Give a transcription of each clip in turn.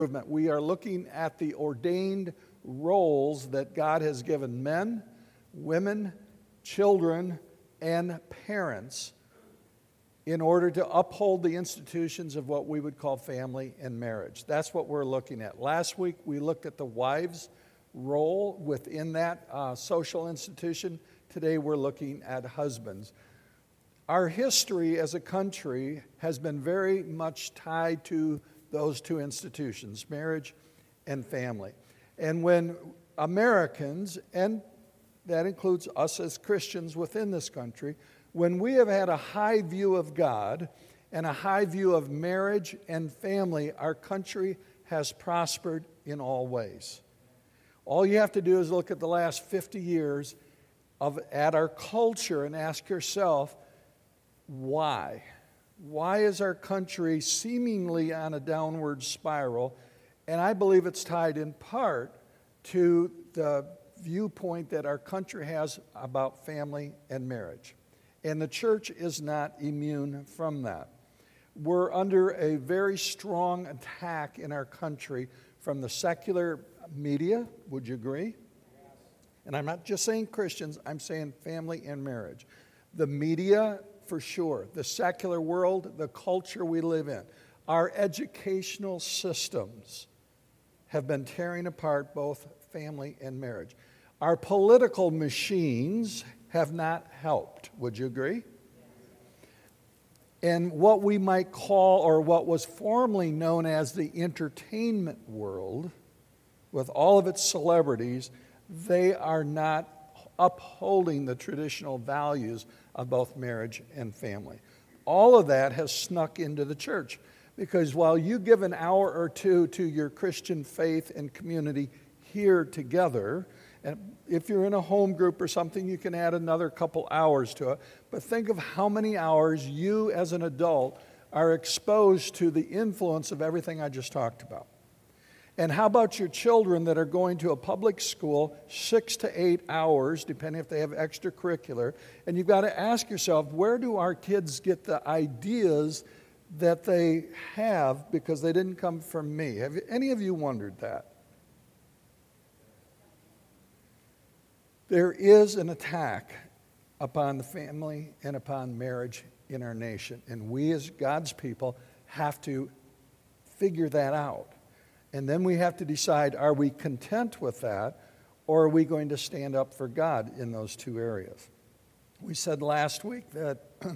Improvement. We are looking at the ordained roles that God has given men, women, children, and parents in order to uphold the institutions of what we would call family and marriage. That's what we're looking at. Last week, we looked at the wife's role within that social institution. Today, we're looking at husbands. Our history as a country has been very much tied to those two institutions, marriage and family. And when Americans, and that includes us as Christians within this country, when we have had a high view of God and a high view of marriage and family, our country has prospered in all ways. All you have to do is look at the last 50 years at our culture and ask yourself, why? Why is our country seemingly on a downward spiral? And I believe it's tied in part to the viewpoint that our country has about family and marriage. And the church is not immune from that. We're under a very strong attack in our country from the secular media. Would you agree? And I'm not just saying Christians, I'm saying family and marriage. The media, for sure, the secular world, the culture we live in, our educational systems have been tearing apart both family and marriage. Our political machines have not helped. Would you agree? And what we might call, or what was formerly known as the entertainment world, with all of its celebrities, they are not upholding the traditional values of both marriage and family. All of that has snuck into the church, because while you give an hour or two to your Christian faith and community here together, and if you're in a home group or something, you can add another couple hours to it, but think of how many hours you as an adult are exposed to the influence of everything I just talked about. And how about your children that are going to a public school 6 to 8 hours, depending if they have extracurricular, and you've got to ask yourself, where do our kids get the ideas that they have because they didn't come from me? Have any of you wondered that? There is an attack upon the family and upon marriage in our nation, and we as God's people have to figure that out. And then we have to decide, are we content with that, or are we going to stand up for God in those two areas? We said last week that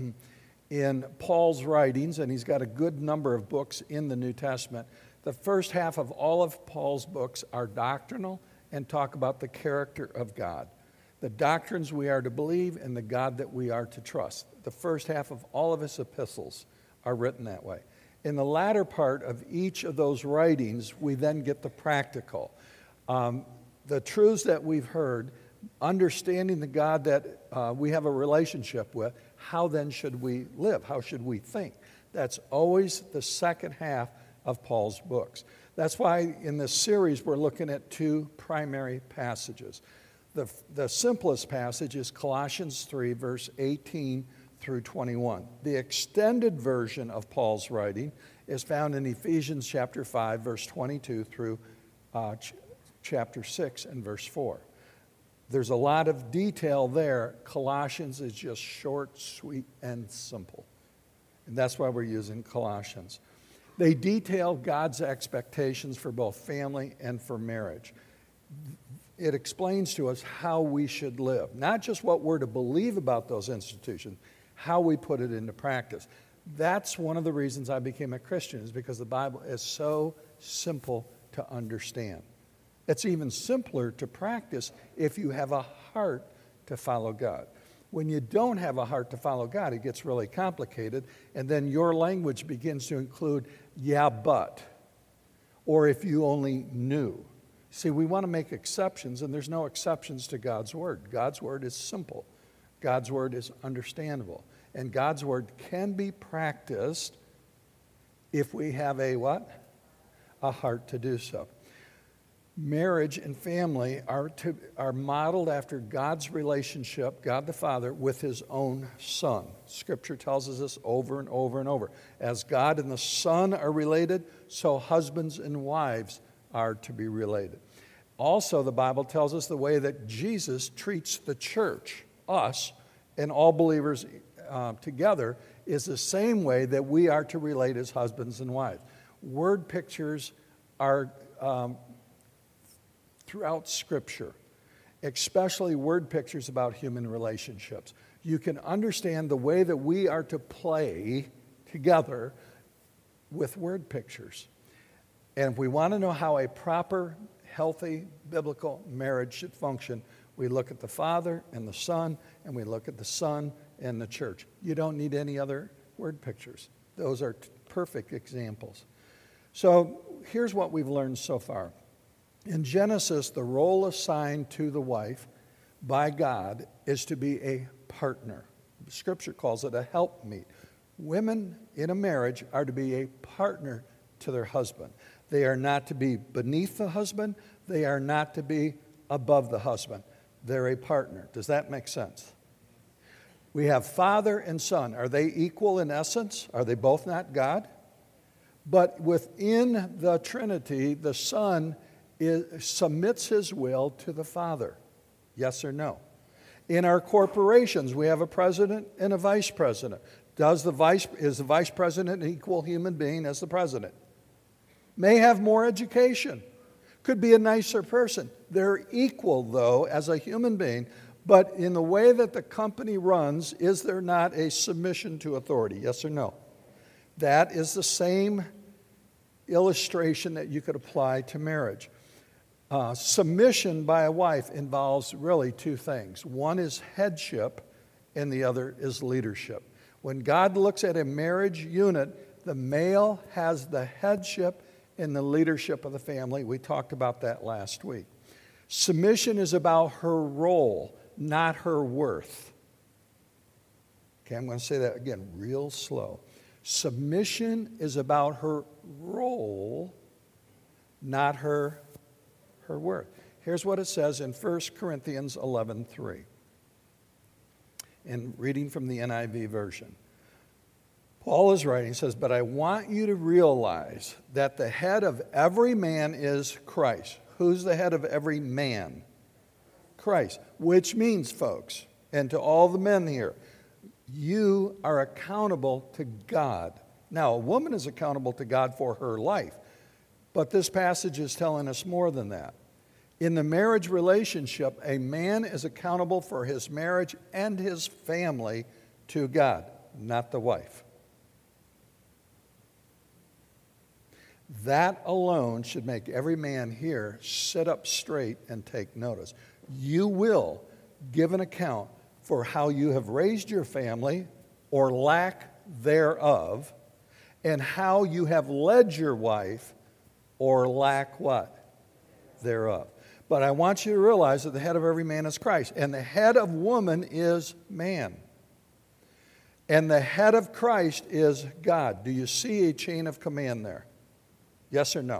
in Paul's writings, and he's got a good number of books in the New Testament, the first half of all of Paul's books are doctrinal and talk about the character of God, the doctrines we are to believe and the God that we are to trust. The first half of all of his epistles are written that way. In the latter part of each of those writings, we then get the practical. The truths that we've heard, understanding the God that we have a relationship with, how then should we live? How should we think? That's always the second half of Paul's books. That's why in this series we're looking at two primary passages. The simplest passage is Colossians 3, verse 18 through 21. The extended version of Paul's writing is found in Ephesians chapter 5, verse 22 through chapter 6 and verse 4. There's a lot of detail there. Colossians is just short, sweet, and simple. And that's why we're using Colossians. They detail God's expectations for both family and for marriage. It explains to us how we should live, not just what we're to believe about those institutions, how we put it into practice. That's one of the reasons I became a Christian, is because the Bible is so simple to understand. It's even simpler to practice if you have a heart to follow God. When you don't have a heart to follow God, it gets really complicated, and then your language begins to include, yeah, but, or if you only knew. See, we want to make exceptions, and there's no exceptions to God's Word. God's Word is simple. God's Word is understandable. And God's Word can be practiced if we have a what? A heart to do so. Marriage and family are modeled after God's relationship, God the Father, with his own Son. Scripture tells us this over and over and over. As God and the Son are related, so husbands and wives are to be related. Also, the Bible tells us the way that Jesus treats the church, us, and all believers together is the same way that we are to relate as husbands and wives. Word pictures are throughout Scripture, especially word pictures about human relationships. You can understand the way that we are to play together with word pictures. And if we want to know how a proper, healthy, biblical marriage should function, we look at the Father and the Son, and we look at the Son and the church. You don't need any other word pictures. Those are perfect examples. So here's what we've learned so far. In Genesis, the role assigned to the wife by God is to be a partner. Scripture calls it a helpmeet. Women in a marriage are to be a partner to their husband. They are not to be beneath the husband. They are not to be above the husband. They're a partner. Does that make sense? We have Father and Son. Are they equal in essence? Are they both not God? But within the Trinity, the Son submits his will to the Father. Yes or no? In our corporations, we have a president and a vice president. Is the vice president an equal human being as the president? May have more education. Could be a nicer person. They're equal, though, as a human being. But in the way that the company runs, is there not a submission to authority? Yes or no? That is the same illustration that you could apply to marriage. Submission by a wife involves really two things. One is headship, and the other is leadership. When God looks at a marriage unit, the male has the headship and the leadership of the family. We talked about that last week. Submission is about her role, not her worth. Okay, I'm going to say that again real slow. Submission is about her role, not her worth. Here's what it says in 1 Corinthians 11:3. And reading from the NIV version. Paul is writing, he says, "But I want you to realize that the head of every man is Christ." Who's the head of every man? Christ. Which means, folks, and to all the men here, you are accountable to God. Now, a woman is accountable to God for her life. But this passage is telling us more than that. In the marriage relationship, a man is accountable for his marriage and his family to God, not the wife. That alone should make every man here sit up straight and take notice. You will give an account for how you have raised your family or lack thereof, and how you have led your wife or lack what? Thereof. But I want you to realize that the head of every man is Christ, and the head of woman is man. And the head of Christ is God. Do you see a chain of command there? Yes or no?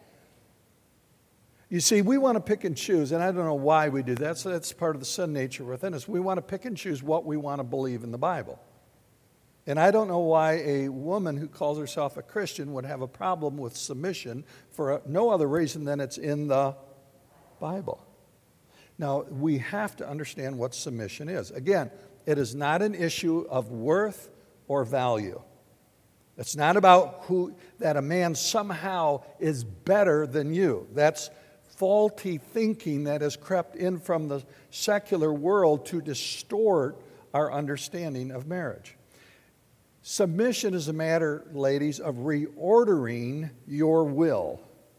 You see, we want to pick and choose, and I don't know why we do that. So that's part of the sin nature within us. We want to pick and choose what we want to believe in the Bible. And I don't know why a woman who calls herself a Christian would have a problem with submission for no other reason than it's in the Bible. Now, we have to understand what submission is. Again, it is not an issue of worth or value. It's not about that a man somehow is better than you. That's faulty thinking that has crept in from the secular world to distort our understanding of marriage. Submission is a matter, ladies, of reordering your will.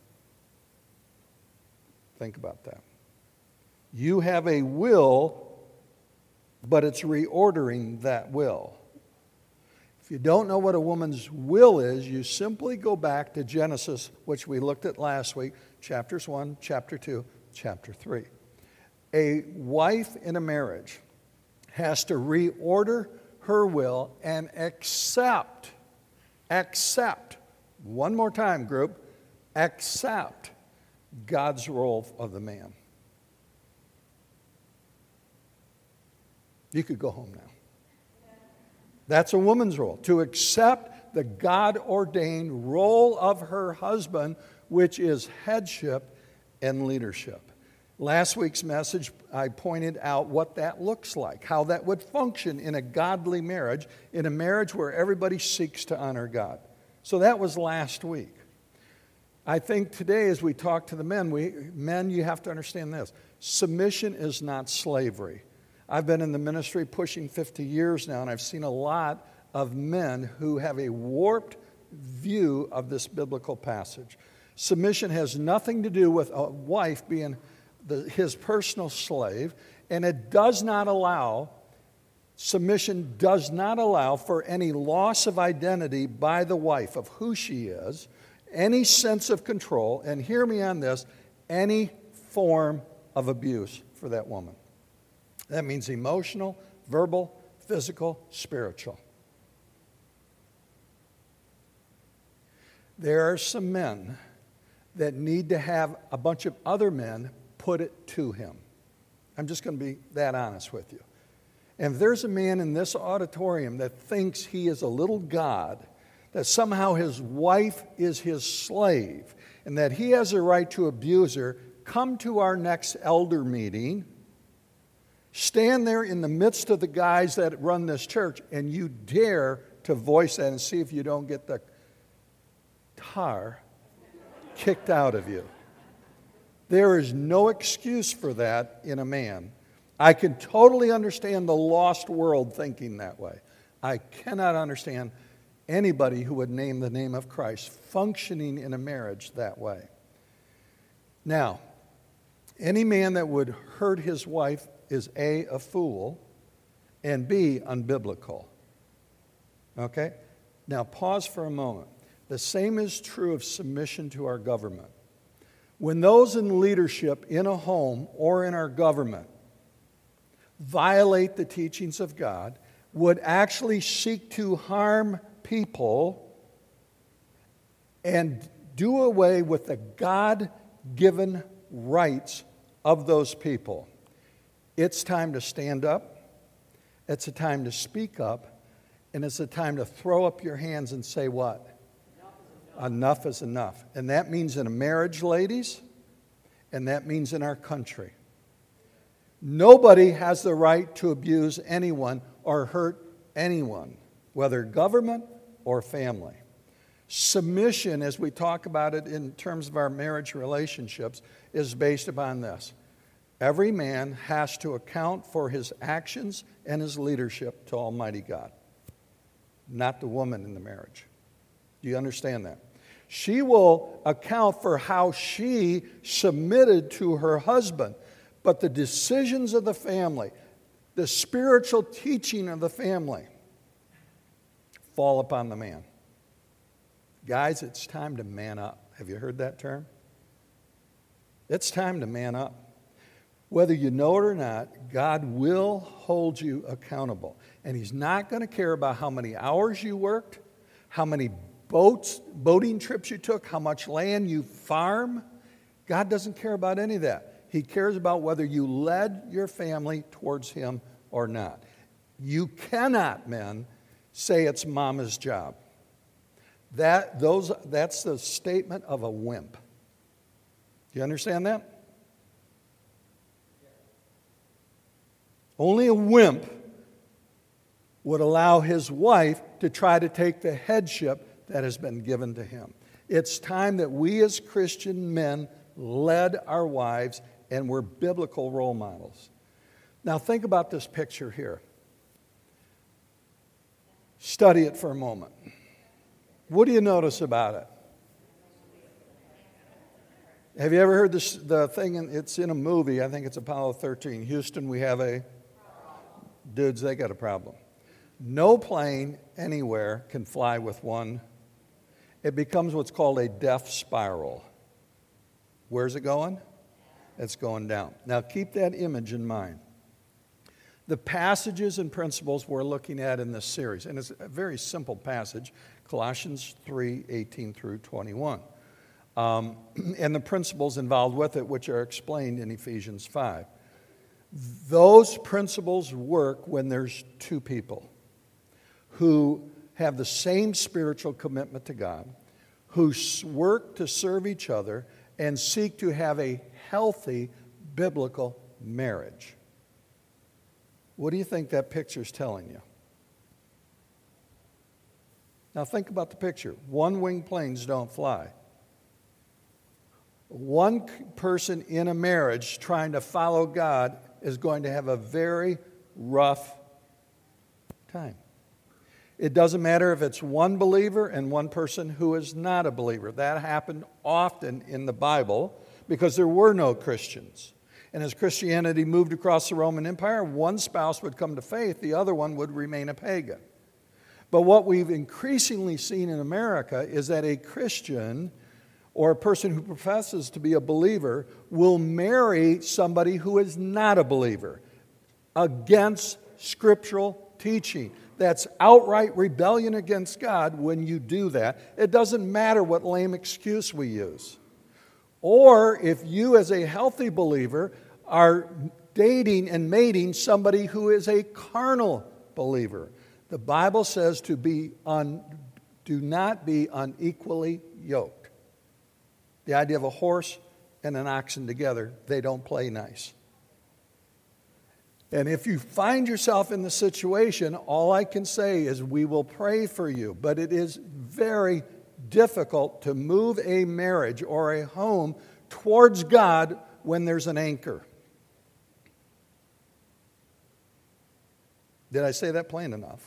Think about that. You have a will, but it's reordering that will. If you don't know what a woman's will is, you simply go back to Genesis, which we looked at last week, chapters 1, chapter 2, chapter 3. A wife in a marriage has to reorder her will and accept, one more time, group, accept God's role of the man. You could go home now. That's a woman's role, to accept the God-ordained role of her husband, which is headship and leadership. Last week's message, I pointed out what that looks like, how that would function in a godly marriage, in a marriage where everybody seeks to honor God. So that was last week. I think today as we talk to the men, you have to understand this. Submission is not slavery. I've been in the ministry pushing 50 years now, and I've seen a lot of men who have a warped view of this biblical passage. Submission has nothing to do with a wife being his personal slave, and submission does not allow for any loss of identity by the wife of who she is, any sense of control, and hear me on this, any form of abuse for that woman. That means emotional, verbal, physical, spiritual. There are some men that need to have a bunch of other men put it to him. I'm just going to be that honest with you. And if there's a man in this auditorium that thinks he is a little god, that somehow his wife is his slave, and that he has a right to abuse her, come to our next elder meeting, stand there in the midst of the guys that run this church, and you dare to voice that and see if you don't get the tar kicked out of you. There is no excuse for that in a man. I can totally understand the lost world thinking that way. I cannot understand anybody who would name the name of Christ functioning in a marriage that way. Now, any man that would hurt his wife is A, a fool, and B, unbiblical. Okay? Now, pause for a moment. The same is true of submission to our government. When those in leadership in a home or in our government violate the teachings of God, would actually seek to harm people and do away with the God-given rights of those people, it's time to stand up, it's a time to speak up, and it's a time to throw up your hands and say what? Enough is enough. And that means in a marriage, ladies, and that means in our country. Nobody has the right to abuse anyone or hurt anyone, whether government or family. Submission, as we talk about it in terms of our marriage relationships, is based upon this. Every man has to account for his actions and his leadership to Almighty God, not the woman in the marriage. Do you understand that? She will account for how she submitted to her husband, but the decisions of the family, the spiritual teaching of the family, fall upon the man. Guys, it's time to man up. Have you heard that term? It's time to man up. Whether you know it or not, God will hold you accountable. And He's not going to care about how many hours you worked, how many boating trips you took, how much land you farm. God doesn't care about any of that. He cares about whether you led your family towards Him or not. You cannot, men, say it's mama's job. That's the statement of a wimp. Do you understand that? Only a wimp would allow his wife to try to take the headship that has been given to him. It's time that we as Christian men led our wives and were biblical role models. Now think about this picture here. Study it for a moment. What do you notice about it? Have you ever heard the thing, it's in a movie, I think it's Apollo 13. Houston, we have a... Dudes, they got a problem. No plane anywhere can fly with one. It becomes what's called a death spiral. Where's it going? It's going down. Now keep that image in mind. The passages and principles we're looking at in this series, and it's a very simple passage, Colossians 3:18 through 21. and the principles involved with it, which are explained in Ephesians 5. Those principles work when there's two people who have the same spiritual commitment to God, who work to serve each other and seek to have a healthy biblical marriage. What do you think that picture's telling you? Now think about the picture. One-winged planes don't fly. One person in a marriage trying to follow God is going to have a very rough time. It doesn't matter if it's one believer and one person who is not a believer. That happened often in the Bible because there were no Christians. And as Christianity moved across the Roman Empire, one spouse would come to faith, the other one would remain a pagan. But what we've increasingly seen in America is that a Christian or a person who professes to be a believer will marry somebody who is not a believer against scriptural teaching. That's outright rebellion against God when you do that. It doesn't matter what lame excuse we use. Or if you as a healthy believer are dating and mating somebody who is a carnal believer. The Bible says do not be unequally yoked. The idea of a horse and an oxen together, they don't play nice. And if you find yourself in the situation, all I can say is we will pray for you. But it is very difficult to move a marriage or a home towards God when there's an anchor. Did I say that plain enough?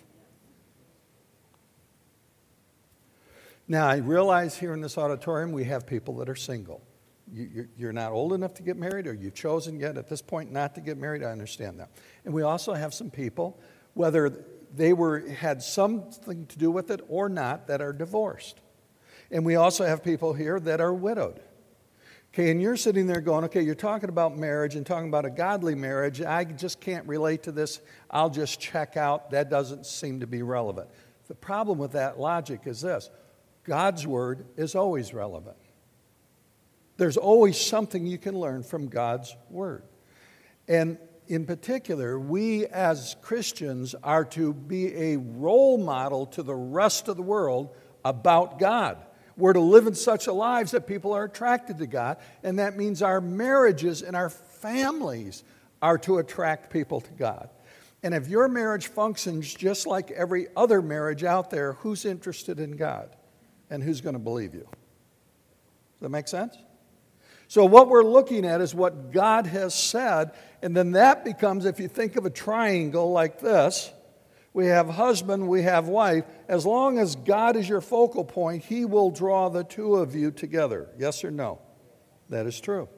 Now, I realize here in this auditorium we have people that are single. You're not old enough to get married, or you've chosen yet at this point not to get married. I understand that. And we also have some people, whether they had something to do with it or not, that are divorced. And we also have people here that are widowed. Okay, and you're sitting there going, okay, you're talking about marriage and talking about a godly marriage. I just can't relate to this. I'll just check out. That doesn't seem to be relevant. The problem with that logic is this. God's word is always relevant. There's always something you can learn from God's word. And in particular, we as Christians are to be a role model to the rest of the world about God. We're to live in such lives that people are attracted to God, and that means our marriages and our families are to attract people to God. And if your marriage functions just like every other marriage out there, who's interested in God? And who's going to believe you? Does that make sense? So what we're looking at is what God has said, and then that becomes, if you think of a triangle like this, we have husband, we have wife. As long as God is your focal point, He will draw the two of you together. Yes or no? That is true.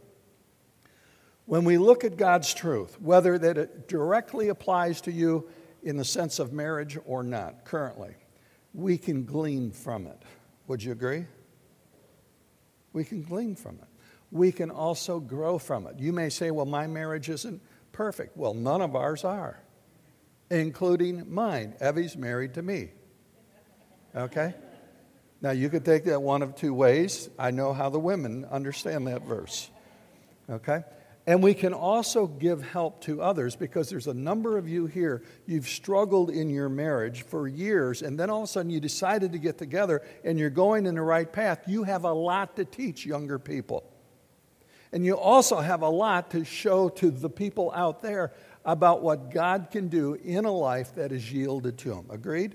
When we look at God's truth, whether that it directly applies to you in the sense of marriage or not currently, we can glean from it. Would you agree? We can glean from it. We can also grow from it. You may say, well, my marriage isn't perfect. Well, none of ours are, including mine. Evie's married to me. Okay? Now, you could take that one of two ways. I know how the women understand that verse. Okay? And we can also give help to others, because there's a number of you here, you've struggled in your marriage for years, and then all of a sudden you decided to get together and you're going in the right path. You have a lot to teach younger people. And you also have a lot to show to the people out there about what God can do in a life that is yielded to Him. Agreed?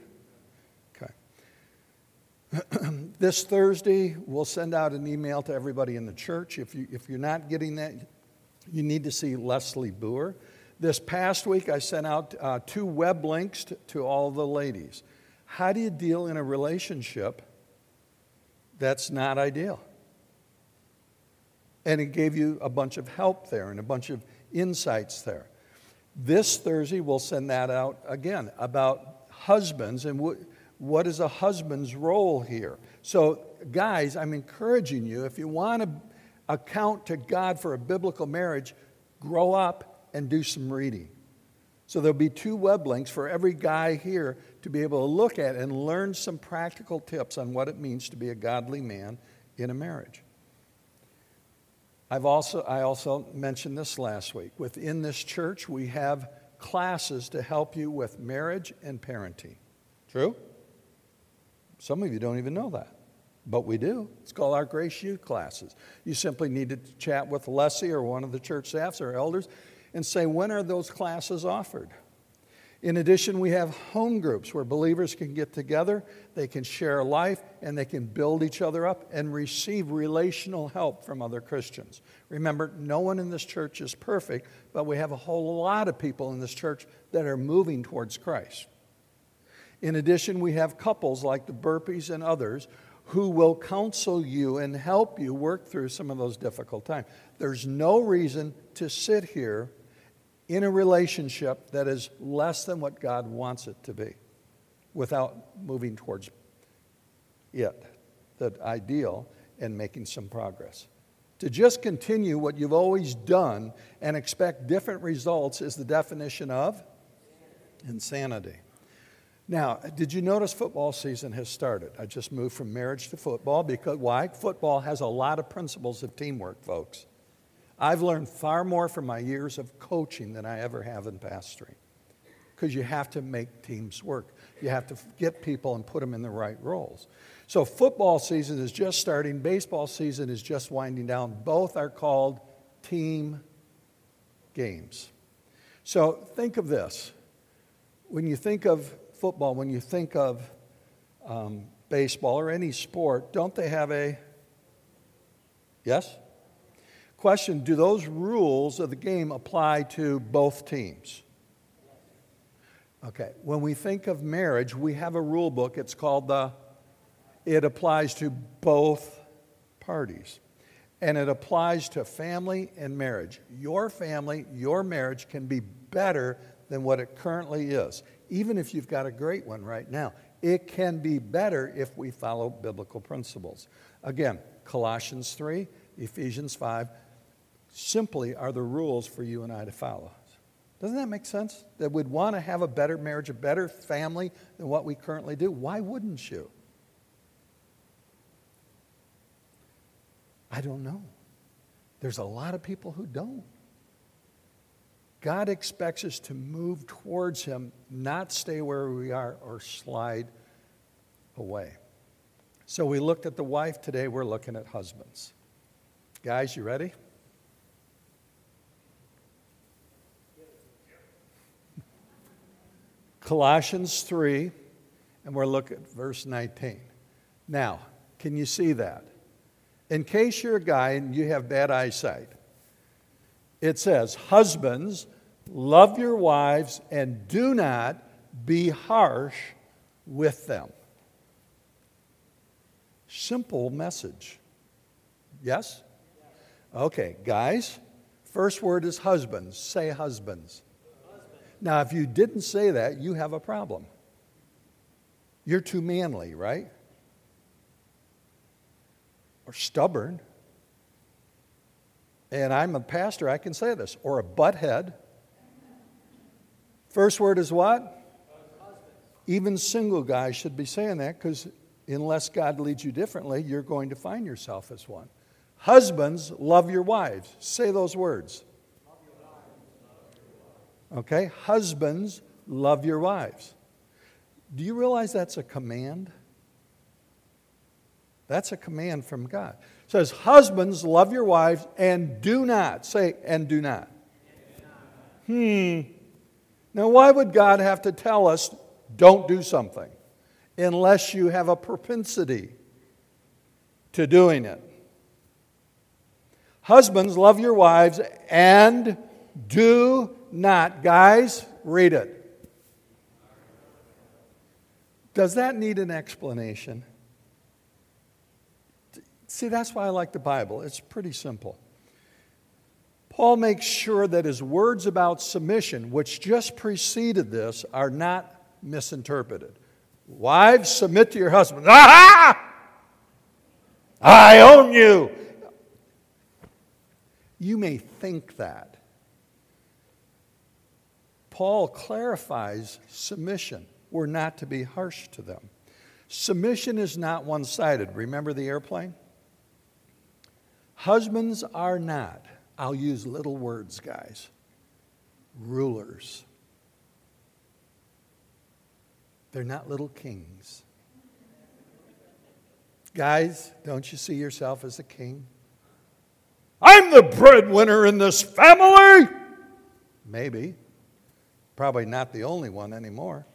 Okay. This Thursday, we'll send out an email to everybody in the church. If you're not getting that, you need to see Leslie Boer. This past week, I sent out 2 web links to all the ladies. How do you deal in a relationship that's not ideal? And it gave you a bunch of help there and a bunch of insights there. This Thursday, we'll send that out again about husbands and what is a husband's role here. So, guys, I'm encouraging you, if you want to account to God for a biblical marriage, grow up and do some reading. So there'll be 2 web links for every guy here to be able to look at and learn some practical tips on what it means to be a godly man in a marriage. I also mentioned this last week. Within this church, we have classes to help you with marriage and parenting. True? Some of you don't even know that, but we do. It's called our Grace Youth classes. You simply need to chat with Leslie or one of the church staffs or elders and say, when are those classes offered? In addition, we have home groups where believers can get together, they can share life, and they can build each other up and receive relational help from other Christians. Remember, no one in this church is perfect, but we have a whole lot of people in this church that are moving towards Christ. In addition, we have couples like the Burpees and others who will counsel you and help you work through some of those difficult times. There's no reason to sit here in a relationship that is less than what God wants it to be without moving towards it, the ideal, and making some progress. To just continue what you've always done and expect different results is the definition of insanity. Now, did you notice football season has started? I just moved from marriage to football because why? Football has a lot of principles of teamwork, folks. I've learned far more from my years of coaching than I ever have in pastoring because you have to make teams work. You have to get people and put them in the right roles. So football season is just starting. Baseball season is just winding down. Both are called team games. So think of this. When you think of football, when you think of baseball or any sport, don't they have a... Yes? Question, do those rules of the game apply to both teams? Okay, when we think of marriage, we have a rule book. It's called it applies to both parties. And it applies to family and marriage. Your family, your marriage can be better than what it currently is. Even if you've got a great one right now, it can be better if we follow biblical principles. Again, Colossians 3, Ephesians 5, simply are the rules for you and I to follow. Doesn't that make sense? That we'd want to have a better marriage, a better family than what we currently do. Why wouldn't you? I don't know. There's a lot of people who don't. God expects us to move towards Him, not stay where we are or slide away. So we looked at the wife. Today we're looking at husbands. Guys, you ready? Colossians 3, and we're looking at verse 19. Now, can you see that? In case you're a guy and you have bad eyesight, it says, husbands, love your wives and do not be harsh with them. Simple message. Yes? Okay, guys, first word is husbands. Say husbands. Now, if you didn't say that, you have a problem. You're too manly, right? Or stubborn. And I'm a pastor, I can say this. Or a butthead. First word is what? Even single guys should be saying that because unless God leads you differently, you're going to find yourself as one. Husbands, love your wives. Say those words. Okay, husbands, love your wives. Do you realize that's a command? That's a command from God. It says, husbands, love your wives and do not. Say, and do not. Now, why would God have to tell us, don't do something, unless you have a propensity to doing it? Husbands, love your wives and do not. Guys, read it. Does that need an explanation? See, that's why I like the Bible. It's pretty simple. Paul makes sure that his words about submission, which just preceded this, are not misinterpreted. Wives, submit to your husbands. Aha! I own you. You may think that. Paul clarifies submission. We're not to be harsh to them. Submission is not one-sided. Remember the airplane? Husbands are not, I'll use little words, guys, rulers. They're not little kings. Guys, don't you see yourself as a king? I'm the breadwinner in this family. Maybe. Probably not the only one anymore.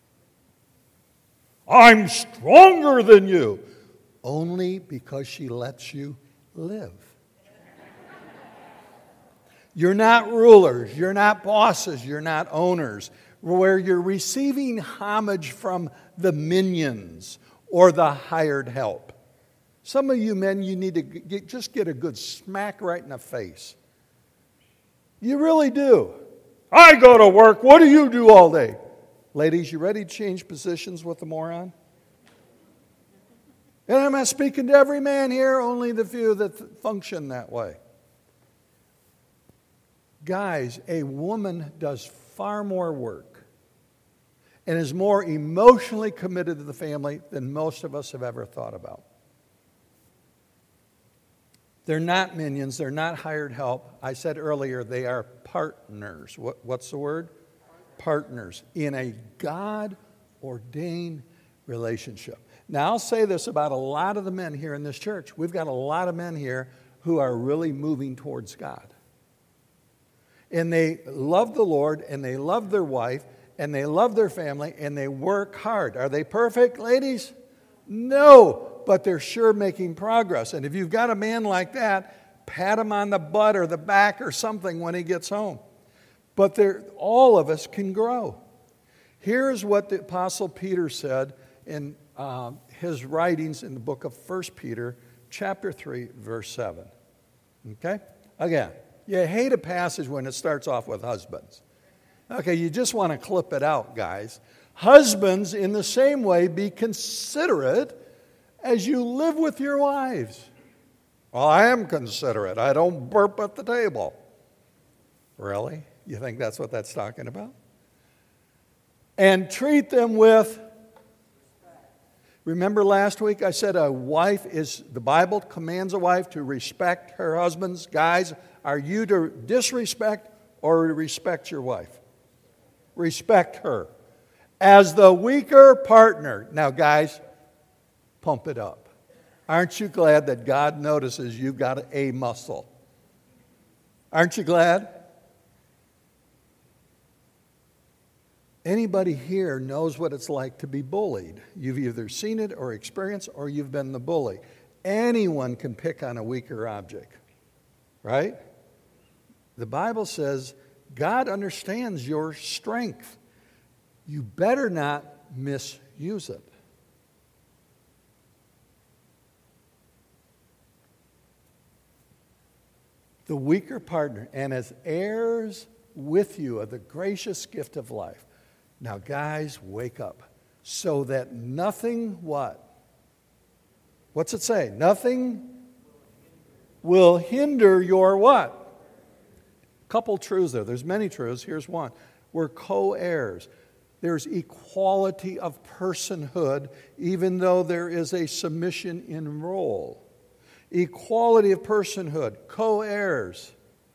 I'm stronger than you. Only because she lets you live. You're not rulers. You're not bosses. You're not owners. Where you're receiving homage from the minions or the hired help. Some of you men, you need to just get a good smack right in the face. You really do. I go to work. What do you do all day? Ladies, you ready to change positions with the moron? And I'm not speaking to every man here, only the few that function that way. Guys, a woman does far more work and is more emotionally committed to the family than most of us have ever thought about. They're not minions. They're not hired help. I said earlier, they are partners. What's the word? Partners in a God-ordained relationship. Now, I'll say this about a lot of the men here in this church. We've got a lot of men here who are really moving towards God. And they love the Lord, and they love their wife, and they love their family, and they work hard. Are they perfect, ladies? No, but they're sure making progress. And if you've got a man like that, pat him on the butt or the back or something when he gets home. But all of us can grow. Here's what the Apostle Peter said in his writings in the book of 1 Peter, chapter 3, verse 7. Okay? Again, you hate a passage when it starts off with husbands. Okay, you just want to clip it out, guys. Husbands, in the same way, be considerate as you live with your wives. Well, I am considerate. I don't burp at the table. Really? You think that's what that's talking about? And treat them with... Remember last week I said the Bible commands a wife to respect her husbands. Guys, are you to disrespect or to respect your wife? Respect her as the weaker partner. Now, guys, pump it up. Aren't you glad that God notices you've got a muscle? Aren't you glad? Anybody here knows what it's like to be bullied. You've either seen it or experienced, or you've been the bully. Anyone can pick on a weaker object, right? The Bible says God understands your strength. You better not misuse it. The weaker partner, and as heirs with you of the gracious gift of life. Now, guys, wake up. So that nothing, what? What's it say? Nothing will hinder your what? Couple truths there. There's many truths. Here's one. We're co-heirs. There's equality of personhood, even though there is a submission in role. Equality of personhood, co-heirs.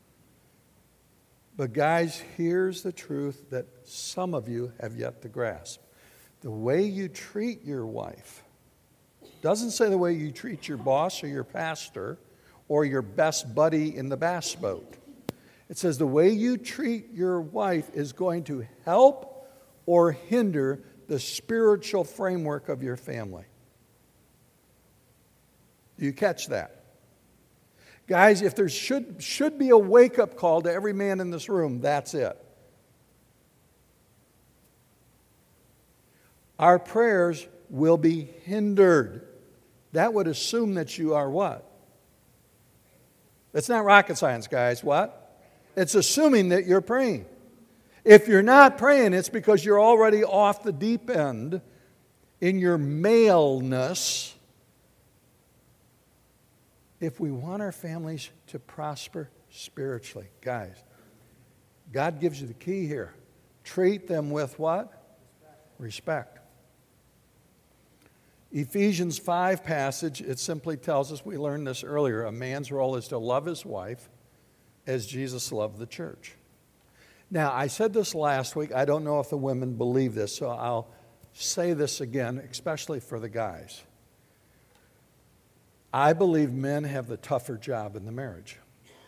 But guys, here's the truth that some of you have yet to grasp. The way you treat your wife doesn't say the way you treat your boss or your pastor or your best buddy in the bass boat. It says the way you treat your wife is going to help or hinder the spiritual framework of your family. Do you catch that? Guys, if there should be a wake-up call to every man in this room, that's it. Our prayers will be hindered. That would assume that you are what? It's not rocket science, guys. What? It's assuming that you're praying. If you're not praying, it's because you're already off the deep end in your maleness. If we want our families to prosper spiritually, guys, God gives you the key here. Treat them with what? Respect. Ephesians 5 passage, it simply tells us, we learned this earlier, a man's role is to love his wife as Jesus loved the church. Now, I said this last week. I don't know if the women believe this, so I'll say this again, especially for the guys. I believe men have the tougher job in the marriage.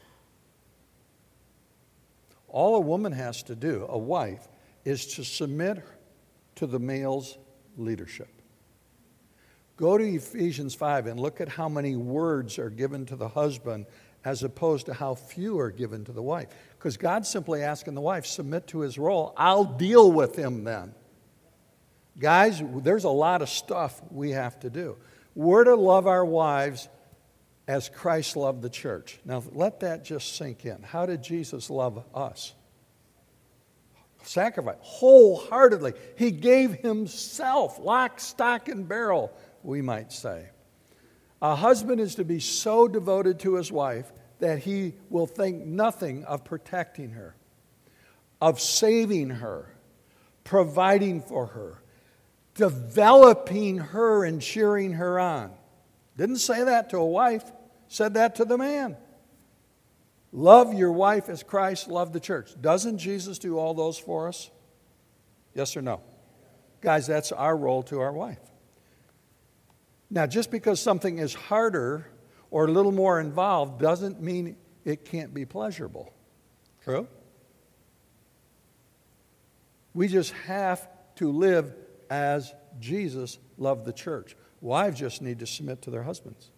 All a woman has to do, a wife, is to submit to the male's leadership. Go to Ephesians 5 and look at how many words are given to the husband as opposed to how few are given to the wife. Because God's simply asking the wife, submit to his role. I'll deal with him then. Guys, there's a lot of stuff we have to do. We're to love our wives as Christ loved the church. Now, let that just sink in. How did Jesus love us? Sacrifice, wholeheartedly. He gave himself, lock, stock, and barrel, we might say. A husband is to be so devoted to his wife that he will think nothing of protecting her, of saving her, providing for her, developing her and cheering her on. Didn't say that to a wife, said that to the man. Love your wife as Christ loved the church. Doesn't Jesus do all those for us? Yes or no? Guys, that's our role to our wife. Now, just because something is harder or a little more involved doesn't mean it can't be pleasurable. True? We just have to live as Jesus loved the church. Wives just need to submit to their husbands.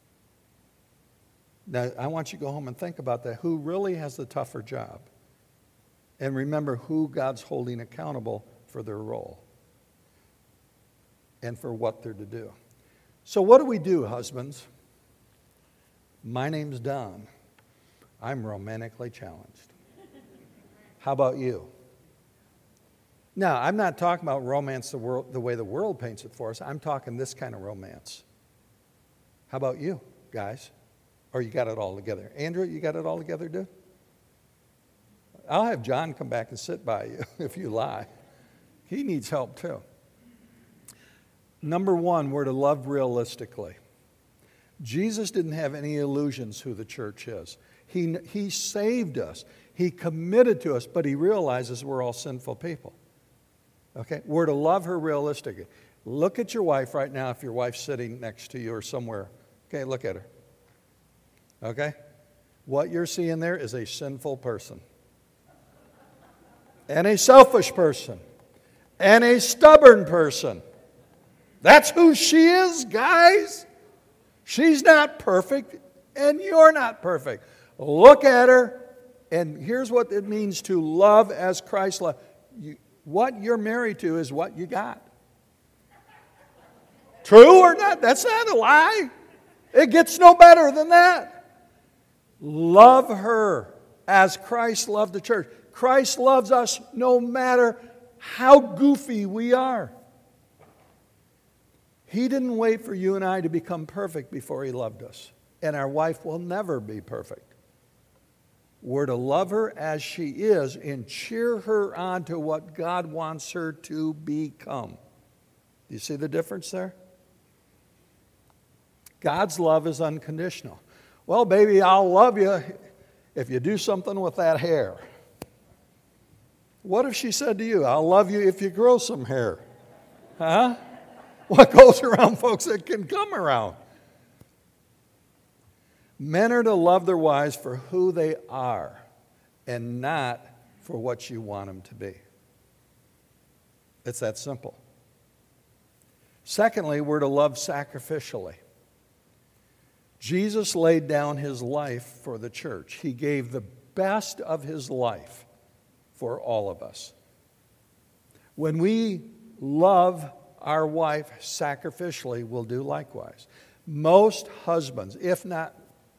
Now, I want you to go home and think about that. Who really has the tougher job? And remember who God's holding accountable for their role and for what they're to do. So what do we do, husbands? My name's Don. I'm romantically challenged. How about you? Now, I'm not talking about romance the way the world paints it for us. I'm talking this kind of romance. How about you, guys? Or you got it all together? Andrew, you got it all together, dude? I'll have John come back and sit by you if you lie. He needs help too. Number one, we're to love realistically. Jesus didn't have any illusions who the church is. He saved us. He committed to us, but he realizes we're all sinful people. Okay? We're to love her realistically. Look at your wife right now if your wife's sitting next to you or somewhere. Okay, look at her. Okay? What you're seeing there is a sinful person. And a selfish person. And a stubborn person. That's who she is, guys. She's not perfect, and you're not perfect. Look at her, and here's what it means to love as Christ loved. What you're married to is what you got. True or not? That's not a lie. It gets no better than that. Love her as Christ loved the church. Christ loves us no matter how goofy we are. He didn't wait for you and I to become perfect before he loved us. And our wife will never be perfect. We're to love her as she is and cheer her on to what God wants her to become. Do you see the difference there? God's love is unconditional. Well, baby, I'll love you if you do something with that hair. What if she said to you, I'll love you if you grow some hair? Huh? What goes around, folks, that can come around. Men are to love their wives for who they are and not for what you want them to be. It's that simple. Secondly, we're to love sacrificially. Jesus laid down his life for the church. He gave the best of his life for all of us. When we love our wife sacrificially, we'll do likewise. Most husbands, if not,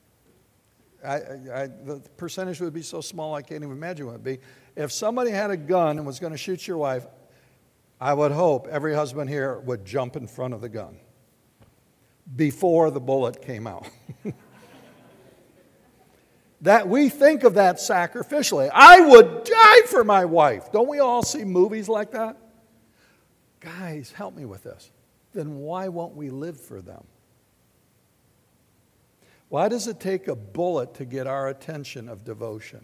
the percentage would be so small I can't even imagine what it would be. If somebody had a gun and was going to shoot your wife, I would hope every husband here would jump in front of the gun before the bullet came out. That we think of that sacrificially. I would die for my wife. Don't we all see movies like that? Guys, help me with this. then why won't we live for them? Why does it take a bullet to get our attention of devotion?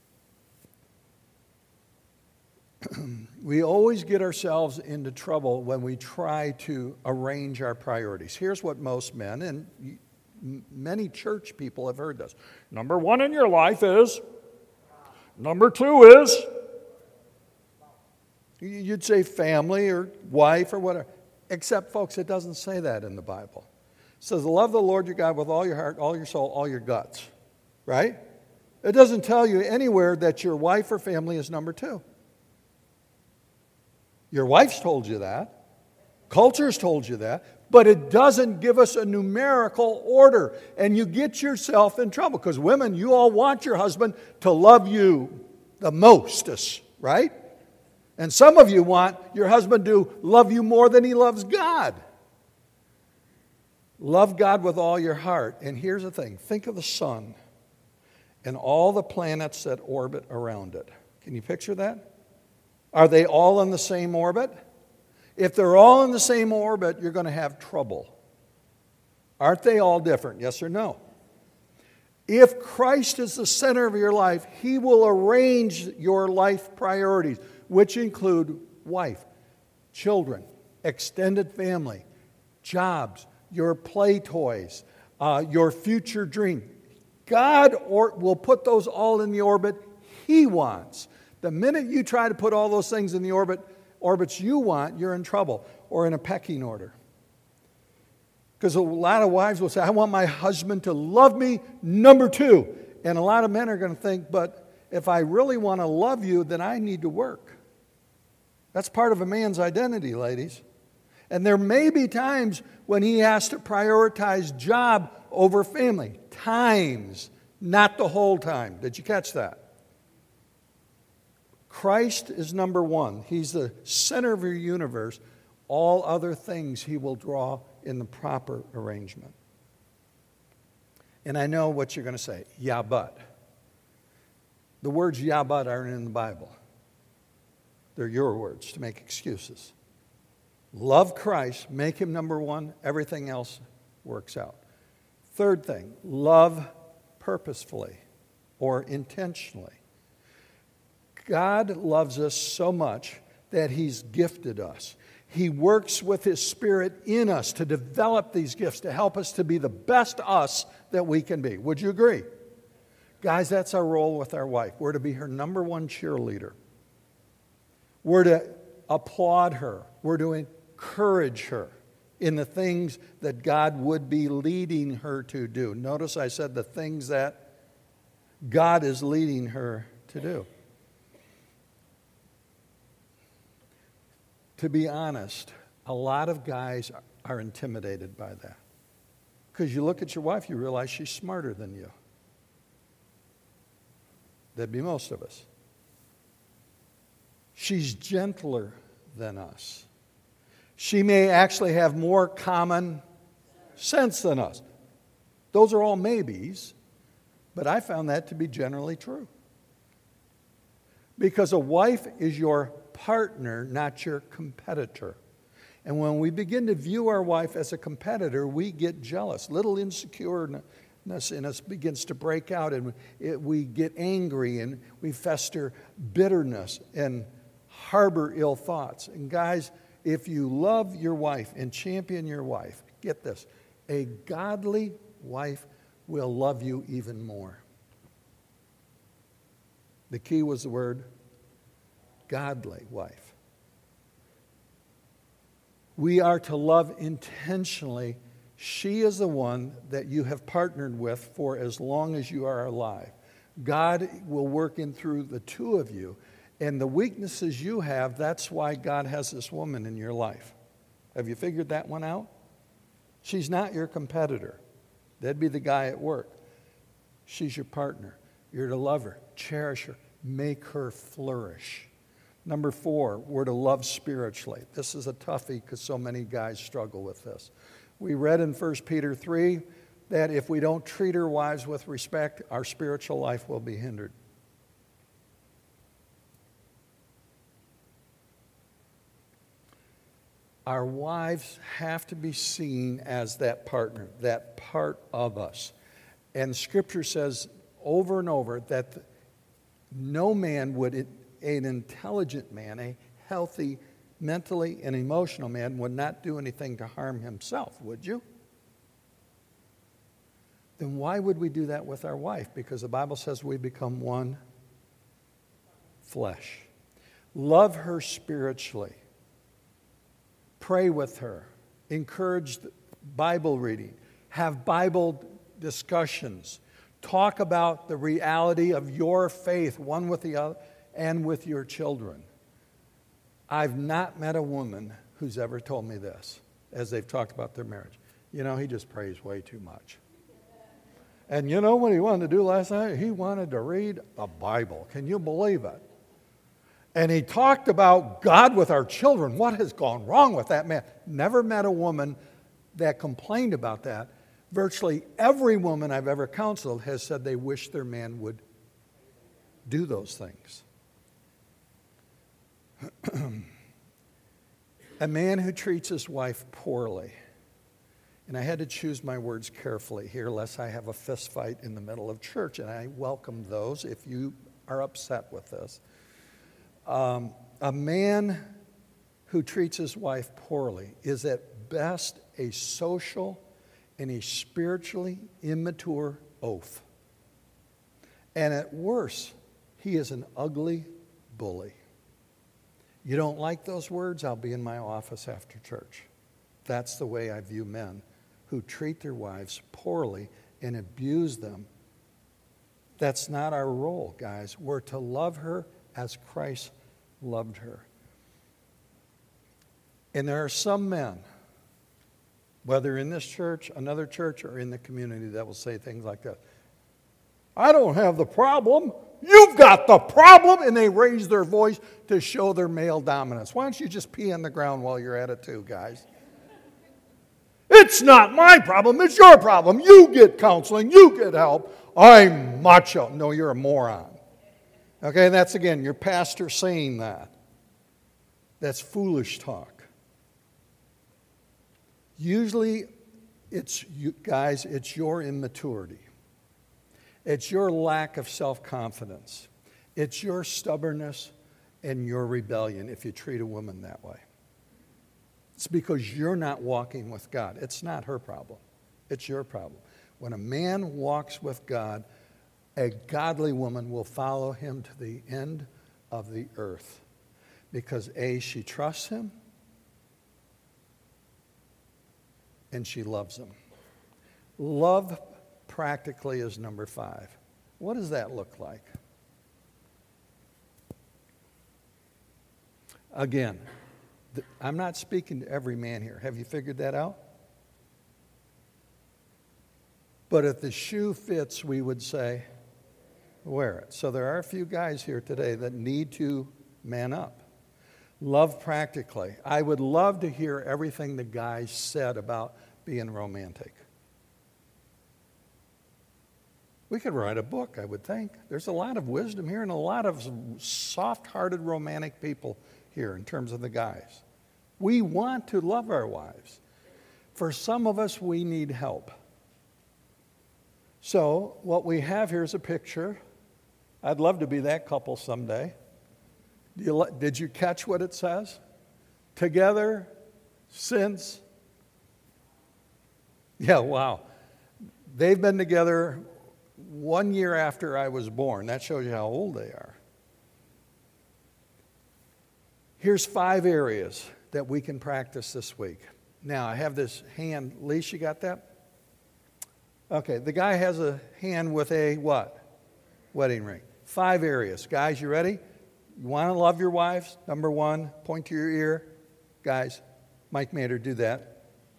We always get ourselves into trouble when we try to arrange our priorities. Here's what most men, and many church people have heard this. Number one in your life is, number two is, you'd say family or wife or whatever. Except, folks, it doesn't say that in the Bible. It says, love the Lord your God with all your heart, all your soul, all your guts. Right? It doesn't tell you anywhere that your wife or family is number two. Your wife's told you that. Culture's told you that. But it doesn't give us a numerical order. And you get yourself in trouble. Because women, you all want your husband to love you the mostest, right? And some of you want your husband to love you more than he loves God. Love God with all your heart. And here's the thing. Think of the sun and all the planets that orbit around it. Can you picture that? Are they all in the same orbit? If they're all in the same orbit, you're going to have trouble. Aren't they all different? Yes or no? If Christ is the center of your life, He will arrange your life priorities, which include wife, children, extended family, jobs, your play toys, your future dream. God will put those all in the orbit He wants. The minute you try to put all those things in the orbits you want, you're in trouble or in a pecking order. Because a lot of wives will say, I want my husband to love me, number two. And a lot of men are going to think, but if I really want to love you, then I need to work. That's part of a man's identity, ladies. And there may be times when he has to prioritize job over family. Times, not the whole time. Did you catch that? Christ is number one. He's the center of your universe. All other things He will draw in the proper arrangement. And I know what you're going to say. Yeah, but. The words yeah, but aren't in the Bible. They're your words to make excuses. Love Christ. Make Him number one. Everything else works out. Third thing. Love purposefully or intentionally. God loves us so much that He's gifted us. He works with His Spirit in us to develop these gifts, to help us to be the best us that we can be. Would you agree? Guys, that's our role with our wife. We're to be her number one cheerleader. We're to applaud her. We're to encourage her in the things that God would be leading her to do. Notice I said the things that God is leading her to do. To be honest, a lot of guys are intimidated by that. Because you look at your wife, you realize she's smarter than you. That'd be most of us. She's gentler than us. She may actually have more common sense than us. Those are all maybes, but I found that to be generally true. Because a wife is your partner, not your competitor. And when we begin to view our wife as a competitor, we get jealous. Little insecureness in us begins to break out, and we get angry, and we fester bitterness and harbor ill thoughts. And guys, if you love your wife and champion your wife, get this, a godly wife will love you even more. The key was the word godly wife. We are to love intentionally. She is the one that you have partnered with for as long as you are alive. God will work in through the two of you. And the weaknesses you have, that's why God has this woman in your life. Have you figured that one out? She's not your competitor. That'd be the guy at work. She's your partner. You're to love her, cherish her, make her flourish. Number 4, we're to love spiritually. This is a toughie because so many guys struggle with this. We read in 1 Peter 3 that if we don't treat our wives with respect, our spiritual life will be hindered. Our wives have to be seen as that partner, that part of us. And Scripture says over and over that no man would, an intelligent man, a healthy, mentally and emotional man, would not do anything to harm himself, would you? Then why would we do that with our wife? Because the Bible says we become one flesh. Love her spiritually. Pray with her. Encourage Bible reading. Have Bible discussions. Talk about the reality of your faith, one with the other, and with your children. I've not met a woman who's ever told me this as they've talked about their marriage. You know, he just prays way too much. And you know what he wanted to do last night? He wanted to read the Bible. Can you believe it? And he talked about God with our children. What has gone wrong with that man? Never met a woman that complained about that. Virtually every woman I've ever counseled has said they wish their man would do those things. A man who treats his wife poorly, and I had to choose my words carefully here lest I have a fist fight in the middle of church, and I welcome those if you are upset with this. A man who treats his wife poorly is at best a social and a spiritually immature oaf. And at worst, he is an ugly bully. You don't like those words? I'll be in my office after church. That's the way I view men who treat their wives poorly and abuse them. That's not our role, guys. We're to love her as Christ loved her. And there are some men, whether in this church, another church, or in the community, that will say things like that. I don't have the problem. You've got the problem. And they raise their voice to show their male dominance. Why don't you just pee on the ground while you're at it too, guys? It's not my problem. It's your problem. You get counseling. You get help. I'm macho. No, you're a moron. Okay, and that's again your pastor saying that. That's foolish talk. Usually, it's your immaturity. It's your lack of self-confidence. It's your stubbornness and your rebellion if you treat a woman that way. It's because you're not walking with God. It's not her problem. It's your problem. When a man walks with God, a godly woman will follow him to the end of the earth. Because A, she trusts him, and she loves him. Love practically is number 5. What does that look like? Again, I'm not speaking to every man here. Have you figured that out? But if the shoe fits, we would say, wear it. So there are a few guys here today that need to man up. Love practically. I would love to hear everything the guys said about being romantic. We could write a book, I would think. There's a lot of wisdom here and a lot of soft-hearted romantic people here in terms of the guys. We want to love our wives. For some of us, we need help. So what we have here is a picture. I'd love to be that couple someday. Did you catch what it says? Together since... Yeah, wow. They've been together 1 year after I was born. That shows you how old they are. Here's 5 areas that we can practice this week. Now, I have this hand. Lise, you got that? Okay, the guy has a hand with a what? Wedding ring. 5 areas. Guys, you ready? You want to love your wives? Number 1, point to your ear. Guys, Mike Mader, do that.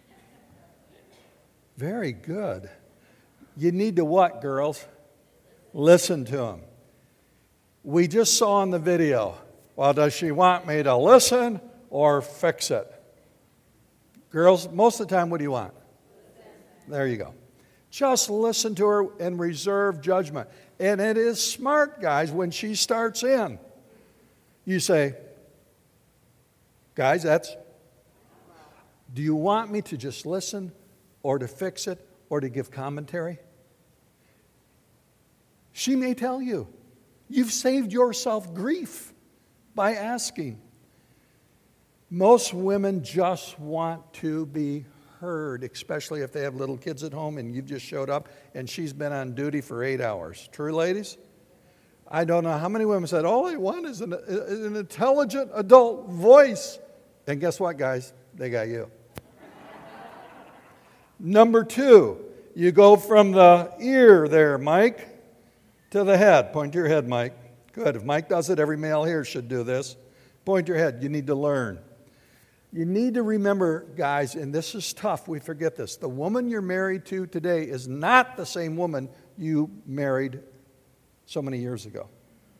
Very good. You need to what, girls? Listen to him. We just saw in the video, well, does she want me to listen or fix it? Girls, most of the time, what do you want? There you go. Just listen to her and reserve judgment. And it is smart, guys, when she starts in. You say, guys, Do you want me to just listen or to fix it or to give commentary? She may tell you. You've saved yourself grief by asking. Most women just want to be heard, especially if they have little kids at home and you've just showed up and she's been on duty for 8 hours. True, ladies? I don't know how many women said, all I want is an intelligent adult voice. And guess what, guys? They got you. Number 2, you go from the ear there, Mike, to the head. Point to your head, Mike. Good. If Mike does it, every male here should do this. Point to your head. You need to learn. You need to remember, guys, and this is tough, we forget this. The woman you're married to today is not the same woman you married so many years ago.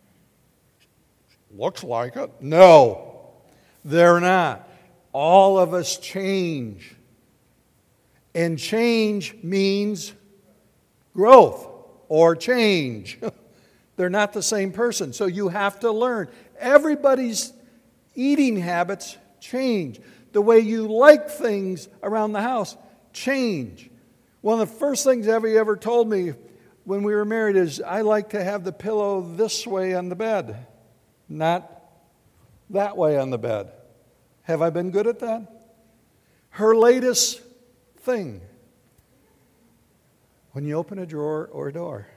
Looks like it. No, they're not. All of us change. And change means growth or change. They're not the same person. So you have to learn. Everybody's eating habits change. The way you like things around the house change. One of the first things Evie ever told me when we were married is, I like to have the pillow this way on the bed, not that way on the bed. Have I been good at that? Her latest thing, when you open a drawer or a door.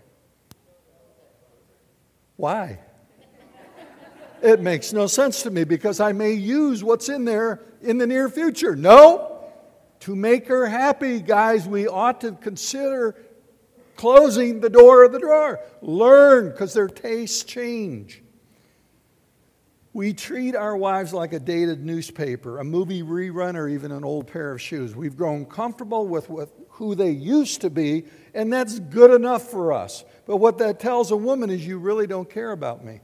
Why? It makes no sense to me because I may use what's in there in the near future. No. To make her happy, guys, we ought to consider closing the door of the drawer. Learn, because their tastes change. We treat our wives like a dated newspaper, a movie rerun, or even an old pair of shoes. We've grown comfortable with who they used to be, and that's good enough for us. But what that tells a woman is you really don't care about me.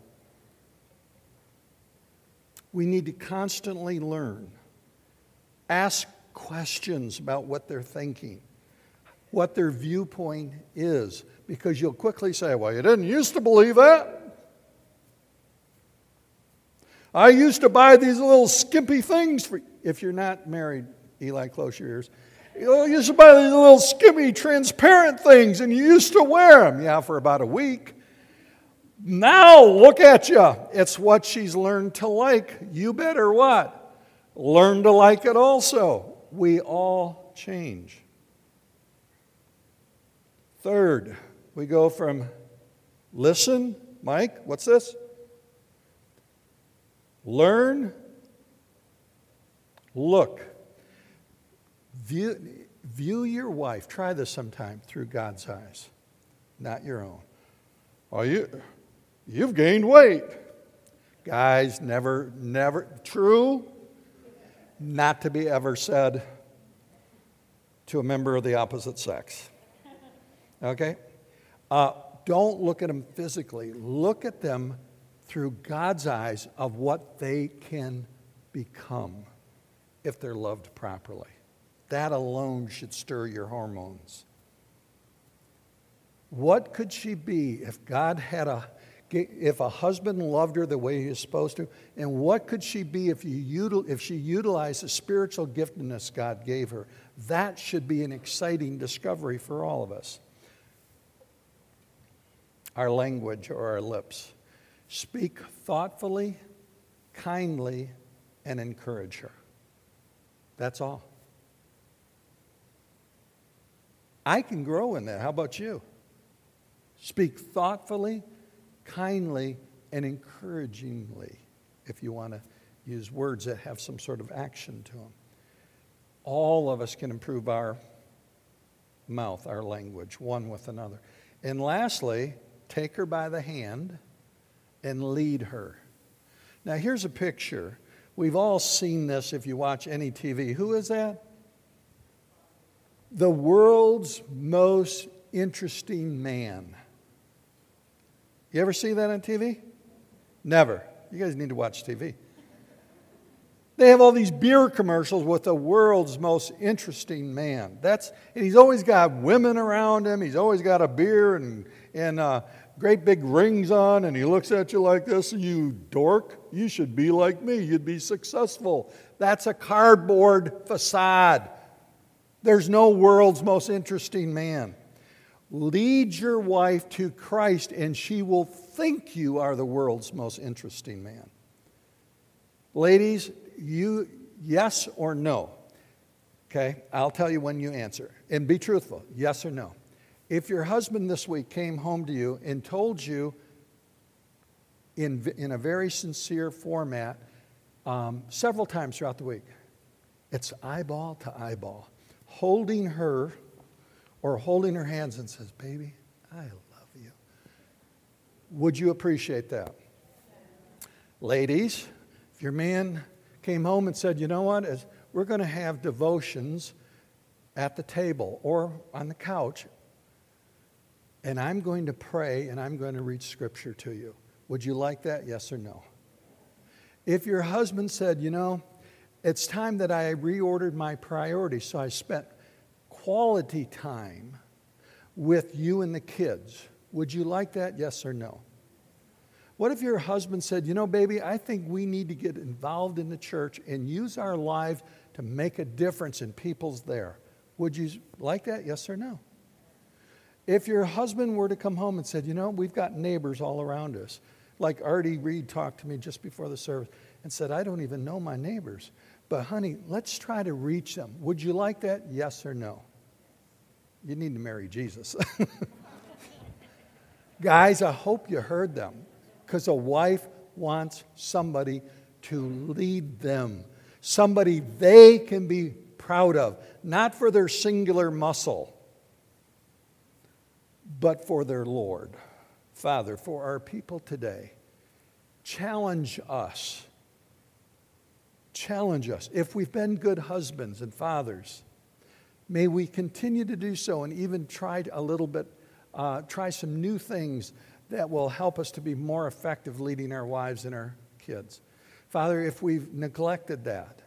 We need to constantly learn. Ask questions about what they're thinking, what their viewpoint is, because you'll quickly say, well, you didn't used to believe that. I used to buy these little skimpy things for, if you're not married, Eli, close your ears. You used to buy these little skimpy transparent things and you used to wear them. Yeah, for about a week. Now, look at you. It's what she's learned to like. You better what? Learn to like it also. We all change. Third, we go from listen, Mike, what's this? Learn, look. View your wife. Try this sometime through God's eyes, not your own. Oh, you've gained weight. Guys, never, true, not to be ever said to a member of the opposite sex. Okay? Don't look at them physically. Look at them through God's eyes of what they can become if they're loved properly. That alone should stir your hormones. What could she be if God had if a husband loved her the way he is supposed to? And what could she be if she utilized the spiritual giftedness God gave her? That should be an exciting discovery for all of us. Our language or our lips. Speak thoughtfully, kindly, and encourage her. That's all. I can grow in that. How about you? Speak thoughtfully, kindly, and encouragingly, if you want to use words that have some sort of action to them. All of us can improve our mouth, our language, one with another. And lastly, take her by the hand and lead her. Now, here's a picture. We've all seen this if you watch any TV. Who is that? The world's most interesting man. You ever see that on TV? Never. You guys need to watch TV. They have all these beer commercials with the world's most interesting man. And he's always got women around him. He's always got a beer and great big rings on and he looks at you like this, you dork, you should be like me, you'd be successful. That's a cardboard facade. There's no world's most interesting man. Lead your wife to Christ and she will think you are the world's most interesting man. Ladies, you, yes or no? Okay, I'll tell you when you answer. And be truthful, yes or no. If your husband this week came home to you and told you in a very sincere format several times throughout the week, it's eyeball to eyeball, holding her or holding her hands and says, baby, I love you. Would you appreciate that? Ladies, if your man came home and said, you know what, we're going to have devotions at the table or on the couch, and I'm going to pray and I'm going to read Scripture to you. Would you like that, yes or no? If your husband said, you know, it's time that I reordered my priorities, so I spent quality time with you and the kids, would you like that, yes or no? What if your husband said, you know, baby, I think we need to get involved in the church and use our lives to make a difference in people's there? Would you like that, yes or no? If your husband were to come home and said, you know, we've got neighbors all around us, like Artie Reed talked to me just before the service and said, I don't even know my neighbors, but honey, let's try to reach them. Would you like that, yes or no? You need to marry Jesus. Guys, I hope you heard them, because a wife wants somebody to lead them, somebody they can be proud of, not for their singular muscle, but for their Lord. Father, for our people today, challenge us. Challenge us. If we've been good husbands and fathers, may we continue to do so and even try a little bit, try some new things that will help us to be more effective leading our wives and our kids. Father, if we've neglected that,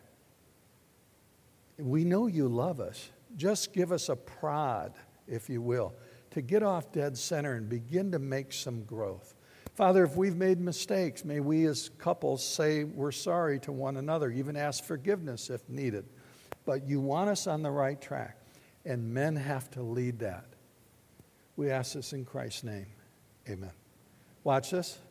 we know you love us. Just give us a prod, if you will, to get off dead center and begin to make some growth. Father, if we've made mistakes, may we as couples say we're sorry to one another, even ask forgiveness if needed. But you want us on the right track, and men have to lead that. We ask this in Christ's name. Amen. Watch this.